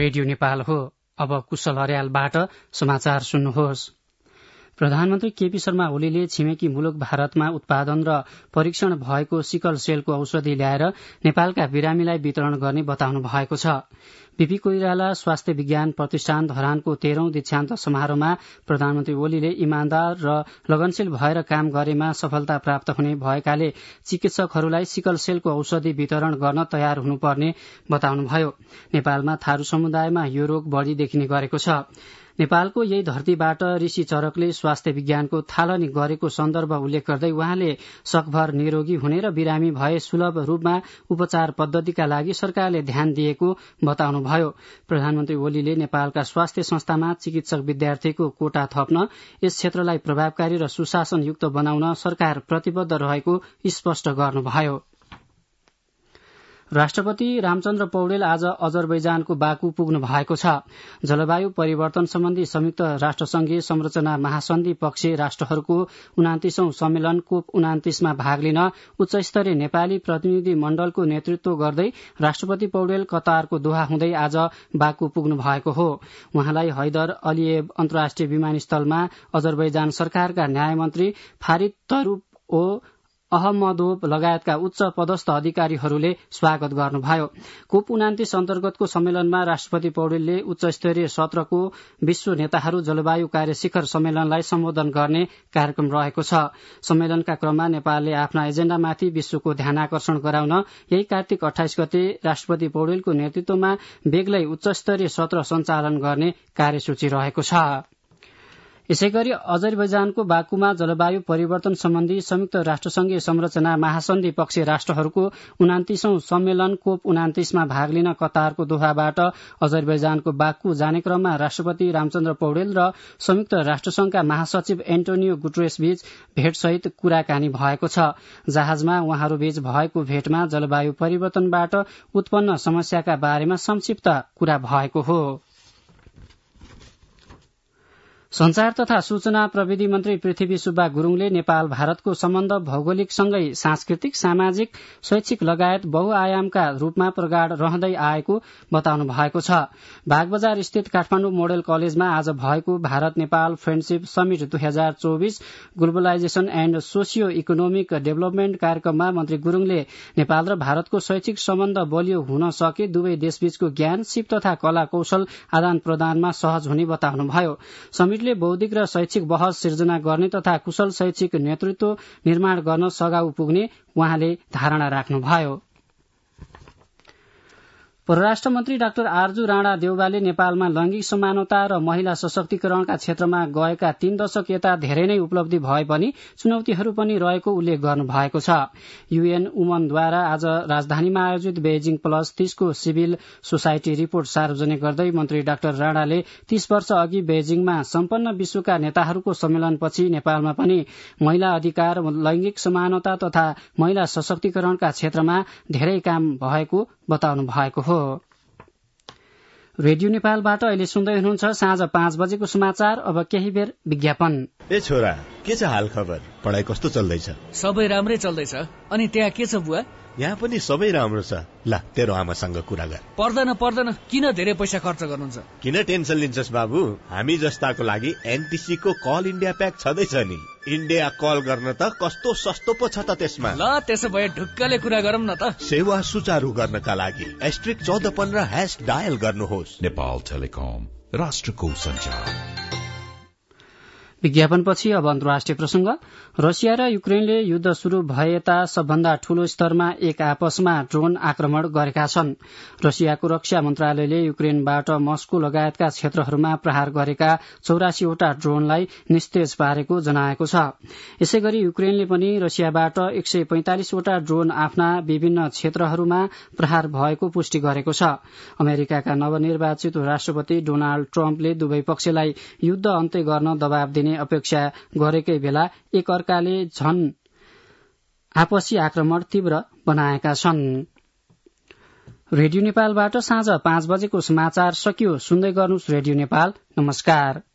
Radio Nepal हो। अब कुशल अर्यालबाट समाचार सुन्नुहोस्। प्रधानमन्त्री केपी शर्मा ओलीले छिमेकी मुलुक भारतमा उत्पादन र परीक्षण भएको सिकल सेलको औषधि ल्याएर नेपालका बिरामीलाई वितरण गर्ने बताउनु भएको छ। बीपी कोइराला स्वास्थ्य विज्ञान प्रतिष्ठान धरानको 13औं दीक्षान्त समारोहमा प्रधानमन्त्री ओलीले इमान्दार र लगनशील भएर काम गरेमा सफलता प्राप्त हुने भएकाले चिकित्सकहरूलाई सिकल सेलको औषधि वितरण गर्न तयार हुनुपर्ने बताउनुभयो। नेपालमा थारू समुदायमा यो रोग बढ़ी देखिने गरेको छ। नेपालको यही धरतीबाट ऋषि चरकले स्वास्थ्य विज्ञानको थालनी गरेको सन्दर्भ उल्लेख गर्दै उहाँले सकभर निरोगी हुने र बिरामी भए सुलभ रूपमा उपचार पद्धतिका लागि सरकारले ध्यान दिएको बताउनुभयो। प्रधानमन्त्री ओलीले नेपालका स्वास्थ्य संस्थामा चिकित्सक विद्यार्थीको कोटा थप्न, यस क्षेत्रलाई प्रभावकारी र सुशासनयुक्त बनाउन सरकार प्रतिबद्ध रहेको स्पष्ट गर्नुभयो। राष्ट्रपति रामचन्द्र पौडेल आज अजरबैजानको बाकु पुग्नु भएको छ। जलवायु परिवर्तन सम्बन्धी संयुक्त राष्ट्रसंघीय संरचना महासन्धि पक्षीय राष्ट्रहरूको 29औं सम्मेलन कोप 29 मा भाग लिन उच्चस्तरीय नेपाली प्रतिनिधि मण्डलको नेतृत्व गर्दै राष्ट्रपति पौडेल कतारको दोहा हुँदै आज बाकु पुग्नु भएको हो। उहाँलाई हैदर अलिएव अन्तर्राष्ट्रिय विमानस्थलमा अजरबैजान सरकारका न्यायमन्त्री फारिद तरूप ओ अहमदोव लगायतका उच्च पदस्थ अधिकारीहरूले स्वागत गर्नुभयो। कोप 29 अन्तर्गतको सम्मेलनमा राष्ट्रपति पौडेलले उच्चस्तरीय सत्रको विश्व नेताहरू जलवायु कार्य शिखर सम्मेलनलाई सम्बोधन गर्ने कार्यक्रम रहेको छ। सम्मेलनका क्रममा नेपालले आफ्ना एजेण्डामाथि विश्वको ध्यानाकर्षण गराउन यही कार्तिक 28 गते राष्ट्रपति पौडेलको नेतृत्वमा बेग्लै उच्चस्तरीय सत्र सञ्चालन गर्ने कार्यसूची रहेको छ। यसैगरी अजरबैजानको बाकुमा जलवायु परिवर्तन सम्बन्धी संयुक्त राष्ट्रसंघीय संरचना महासन्धि पक्षीय राष्ट्रहरूको 29औं सम्मेलन कोप 29 मा भाग लिन कतारको दोहाबाट अजरबैजानको बाकु जाने क्रममा राष्ट्रपति रामचन्द्र पौडेल र संयुक्त राष्ट्रसंघका महासचिव एन्टोनियो गुटेरेस बीच भेटसहित कुराकानी भएको छ। जहाजमा उहाँहरूबीच भएको भेटमा जलवायु परिवर्तनबाट उत्पन्न समस्याका बारेमा संक्षिप्त कुरा भएको हो। संचार तथा सूचना प्रविधि मन्त्री पृथ्वी सुब्बा गुरूङले नेपाल भारतको सम्बन्ध भौगोलिकसँगै सांस्कृतिक, सामाजिक, शैक्षिक लगायत बहुआयामका रूपमा प्रगाढ़ रहँदै आएको बताउनु भएको छ। बागबजार स्थित काठमाडौँ मोडेल कलेजमा आज भएको Bharat Nepal friendship summit 2024 globalisation and socio economic development कार्यक्रममा मन्त्री गुरूङले नेपाल र भारतको शैक्षिक सम्बन्ध बलियो हुन सके दुवै देशबीचको ज्ञान, सिप तथा कला कौशल आदान प्रदानमा सहज हुने बताउनुभयो। समिटले बौद्धिक र शैक्षिक बहस सिर्जना गर्ने तथा कुशल शैक्षिक नेतृत्व निर्माण गर्न सघाउ पुग्ने उहाँले धारणा राख्नुभयो। परराष्ट्र मन्त्री डाक्टर आरजू राणा देउवाले नेपालमा लैंगिक समानता र महिला सशक्तिकरणका क्षेत्रमा गएका 3 दशक यता धेरै नै उपलब्धि भए पनि चुनौतीहरू पनि रहेको उल्लेख गर्नु भएको छ। यूएन वुमनद्वारा आज राजधानीमा आयोजित बेजिङ प्लस 30 को सिभिल सोसाइटी रिपोर्ट सार्वजनिक गर्दै मन्त्री डाक्टर राणाले 30 वर्ष अघि बेजिङमा सम्पन्न विश्वका नेताहरूको सम्मेलनपछि नेपालमा पनि महिला अधिकार, लैंगिक समानता तथा महिला सशक्तिकरणका क्षेत्रमा धेरै काम भएको बताउनु भएको हो। रेडियो नेपालबाट अहिले सुन्दै हुनुहुन्छ साँझ 5 बजेको समाचार। अब केही बेर विज्ञापन। ए छोरा, के छ हाल खबर? पढाइ कस्तो चल्दैछ? सबै राम्रै चल्दैछ। अनि त्यहाँ के छ बुवा? यहाँ पनि सबै राम्रो छ। ल तेरो आमासँग कुरा गर। पर्दैन, किन धेरै पैसा खर्च गर्नुहुन्छ? किन टेन्सन लिन्छस् बाबु? हामी जस्ताको लागि एनटीसी को कल इन्डिया प्याक छँदैछ नि। इन्डिया कल गर्न त कस्तो सस्तो पो छ त त्यसमा। ल त्यसो भए ढुक्कले कुरा गरौँ न त। सेवा सुचारू गर्नका लागि *1415# डायल गर्नुहोस्। नेपाल टेलिकम, राष्ट्रको सञ्चार। विज्ञापनपछि अब अन्तर्राष्ट्रिय प्रसंग। रसिया र युक्रेनले युद्ध शुरू भएता सबभन्दा ठूलो स्तरमा एक आपसमा ड्रोन आक्रमण गरेका छन्। रसियाको रक्षा मन्त्रालयले युक्रेनबाट मस्को लगायतका क्षेत्रहरूमा प्रहार गरेका 84 वटा ड्रोनलाई निस्तेज पारेको जनाएको छ। यसैगरी युक्रेनले पनि रसियाबाट 145 वटा ड्रोन आफ्ना विभिन्न क्षेत्रहरूमा प्रहार भएको पुष्टि गरेको छ। अमेरिकाका नवनिर्वाचित राष्ट्रपति डोनाल्ड ट्रम्पले दुवै पक्षलाई युद्ध अन्त्य गर्न दबाव दिने अपेक्षा गरेकै बेला एक अर्काले झन आपसी आक्रमण तीव्र बनाएका छन्। रेडियो नेपालबाट साँझ 5 बजेको समाचार सकियो। सुन्दै गर्नुहोस् रेडियो नेपाल। नमस्कार।